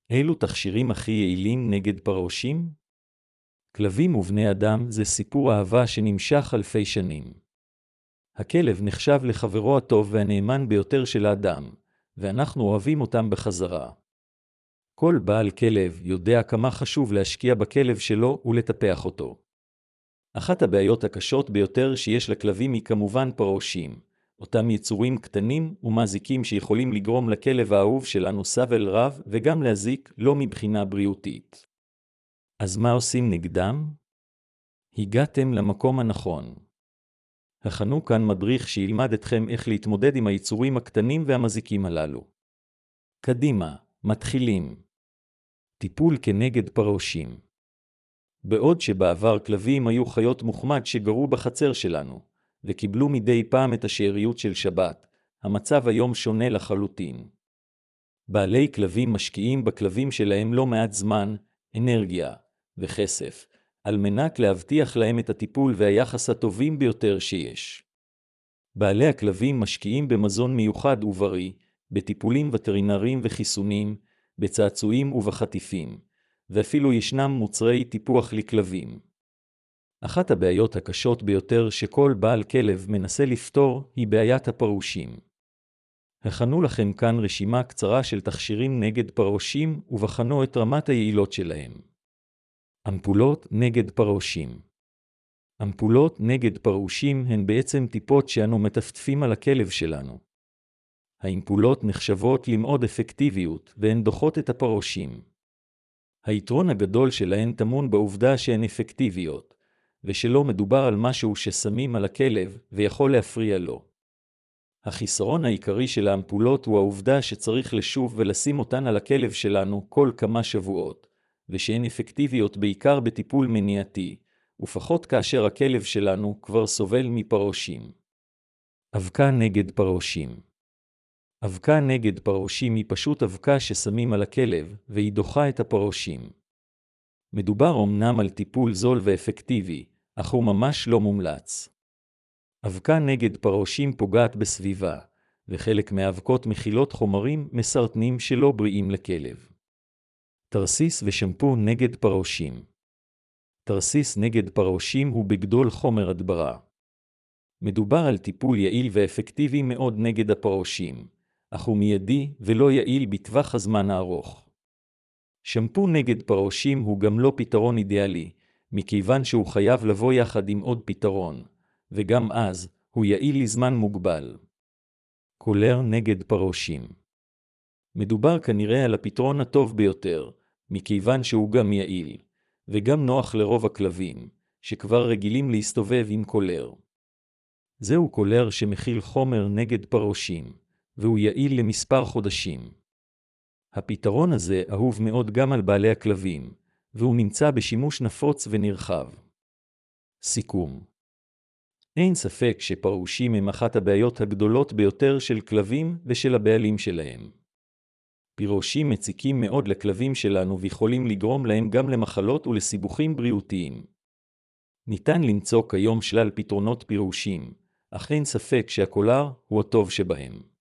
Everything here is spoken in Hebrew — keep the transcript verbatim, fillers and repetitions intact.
אילו תכשירים הכי יעילים נגד פרעושים? כלבים ובני אדם זה סיפור אהבה שנמשך אלפי שנים. הכלב נחשב לחברו הטוב והנאמן ביותר של האדם, ואנחנו אוהבים אותם בחזרה. כל בעל כלב יודע כמה חשוב להשקיע בכלב שלו ולטפח אותו. אחת הבעיות הקשות ביותר שיש לכלבים היא כמובן פרעושים, אותם יצורים קטנים ומזיקים שיכולים לגרום לכלב האהוב שלנו סבל רב וגם להזיק לא מבחינה בריאותית. אז מה עושים נגדם? הגעתם למקום הנכון. הכנו כאן מדריך שילמד אתכם איך להתמודד עם היצורים הקטנים והמזיקים הללו. קדימה, מתחילים. טיפול כנגד פרעושים. בעוד שבעבר כלבים היו חיות מוחמד שגרו בחצר שלנו, וקיבלו מדי פעם את השאריות של שבת, המצב היום שונה לחלוטין. בעלי כלבים משקיעים בכלבים שלהם לא מעט זמן, אנרגיה וכסף, על מנת להבטיח להם את הטיפול והיחס הטובים ביותר שיש. בעלי הכלבים משקיעים במזון מיוחד ובריא, בטיפולים וטרינריים וחיסונים, בצעצועים ובחטיפים, ואפילו ישנם מוצרי טיפוח לכלבים. אחת הבעיות הקשות ביותר שכל בעל כלב מנסה לפתור היא בעיית הפרעושים. הכנו לכם כאן רשימה קצרה של תכשירים נגד פרעושים ובחנו את רמת היעילות שלהם. אמפולות נגד פרעושים. אמפולות נגד פרעושים הן בעצם טיפות שאנו מטפטפים על הכלב שלנו. האמפולות נחשבות למאוד אפקטיביות והן דוחות את הפרעושים. היתרון הגדול שלהן טמון בעובדה שהן אפקטיביות, ושלא מדובר על משהו ששמים על הכלב ויכול להפריע לו. החיסרון העיקרי של האמפולות הוא העובדה שצריך לשוב ולשים אותן על הכלב שלנו כל כמה שבועות, ושהן אפקטיביות בעיקר בטיפול מניעתי, ופחות כאשר הכלב שלנו כבר סובל מפרעושים. אבקה נגד פרעושים. אבקה נגד פרעושים היא פשוט אבקה ששמים על הכלב, והיא דוחה את הפרעושים. מדובר אמנם על טיפול זול ואפקטיבי, אך הוא ממש לא מומלץ. אבקה נגד פרעושים פוגעת בסביבה, וחלק מהאבקות מכילות חומרים מסרטנים שלא בריאים לכלב. תרסיס ושמפו נגד פרעושים. תרסיס נגד פרעושים הוא בגדול חומר הדברה. מדובר על טיפול יעיל ואפקטיבי מאוד נגד הפרעושים, אך הוא מיידי ולא יעיל בטווח הזמן הארוך. שמפו נגד פרעושים הוא גם לא פתרון אידיאלי, מכיוון שהוא חייב לבוא יחד עם עוד פתרון, וגם אז הוא יעיל לזמן מוגבל. קולר נגד פרעושים. מדובר כנראה על הפתרון הטוב ביותר, מכיוון שהוא גם יעיל, וגם נוח לרוב הכלבים, שכבר רגילים להסתובב עם קולר. זהו קולר שמכיל חומר נגד פרעושים, והוא יעיל למספר חודשים. הפתרון הזה אהוב מאוד גם על בעלי הכלבים, והוא נמצא בשימוש נפוץ ונרחב. סיכום. אין ספק שפרעושים הם אחת הבעיות הגדולות ביותר של כלבים ושל הבעלים שלהם. פרעושים מציקים מאוד לכלבים שלנו ויכולים לגרום להם גם למחלות ולסיבוכים בריאותיים. ניתן למצוא כיום שלל פתרונות פרעושים, אך אין ספק שהקולר הוא הטוב שבהם.